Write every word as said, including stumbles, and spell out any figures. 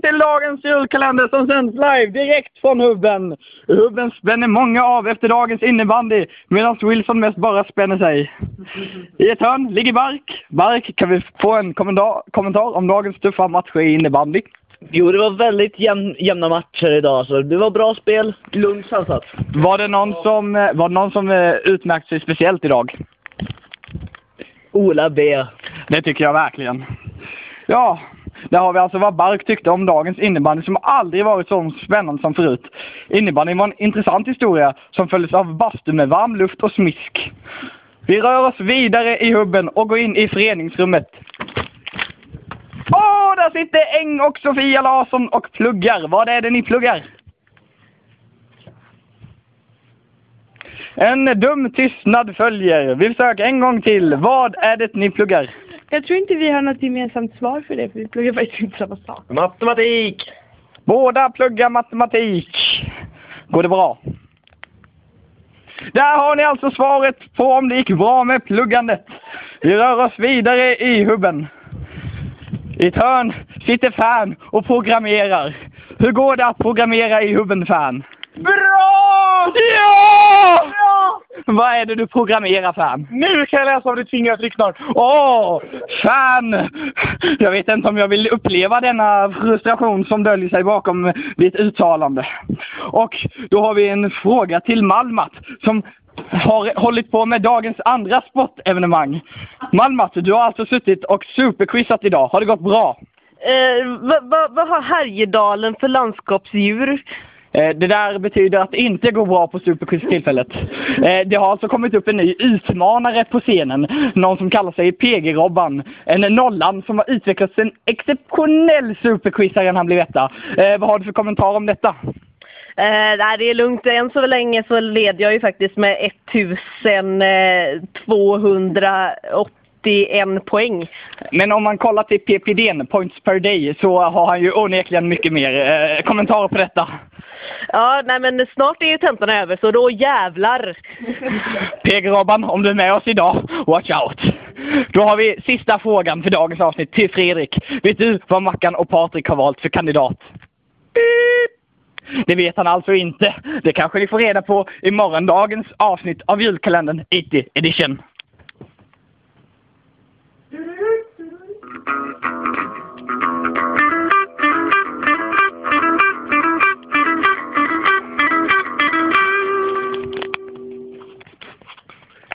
välkommen till dagens julkalender som sänds live direkt från Hubben. Hubben spänner många av efter dagens innebandy medan Wilson mest bara spänner sig. I ett hörn ligger Bark. Bark, kan vi få en kommentar, kommentar om dagens tuffa matcher i innebandy? Jo, det var väldigt jämn, jämna matcher idag, så det var bra spel, lugnt sansat. Var det någon som, var det någon som utmärkte sig speciellt idag? Ola B. Det tycker jag verkligen. Ja, där har vi alltså vad Bark tyckte om dagens innebandy som aldrig varit så spännande som förut. Innebandy var en intressant historia som följdes av bastu med varm luft och smisk. Vi rör oss vidare i Hubben och går in i föreningsrummet. Åh, där sitter Eng och Sofia Larsson och pluggar. Vad är det ni pluggar? En dum tystnad följer. Vi försöker en gång till. Vad är det ni pluggar? Jag tror inte vi har något gemensamt svar för det, för vi pluggar faktiskt inte samma sak. Matematik! Båda pluggar matematik. Går det bra? Där har ni alltså svaret på om det gick bra med pluggandet. Vi rör oss vidare i Hubben. I ett hörn sitter Fan och programmerar. Hur går det att programmera i Hubben, Fan? Bra! Ja! Ja! Vad är det du programmerar, Fan? Nu kan jag läsa om ditt fingeravtryck snart. Åh, Fan! Jag vet inte om jag vill uppleva denna frustration som döljer sig bakom ditt uttalande. Och då har vi en fråga till Malmat som har hållit på med dagens andra sportevenemang. Malmat, du har alltså suttit och superquizat idag. Har det gått bra? Eh, vad va, va har Härjedalen för landskapsdjur? Eh, det där betyder att det inte går bra på superquiz-tillfället. Eh, det har alltså kommit upp en ny utmanare på scenen. Någon som kallar sig P G-Robban. En nollan som har utvecklats en exceptionell superquizare än han blev veta. Eh, vad har du för kommentar om detta? Eh, nej, det är lugnt. Än så länge så leder jag ju faktiskt med ettusen tvåhundraåttioen poäng. Men om man kollar till P P D, points per day, så har han ju onekligen mycket mer. Eh, kommentarer på detta? Ja, nej men snart är ju tentorna över, så då jävlar. P G-Robban, om du är med oss idag, watch out. Då har vi sista frågan för dagens avsnitt till Fredrik. Vet du vad Mackan och Patrik har valt för kandidat? Det vet han alltså inte. Det kanske ni får reda på i morgondagens avsnitt av julkalendern åttio edition.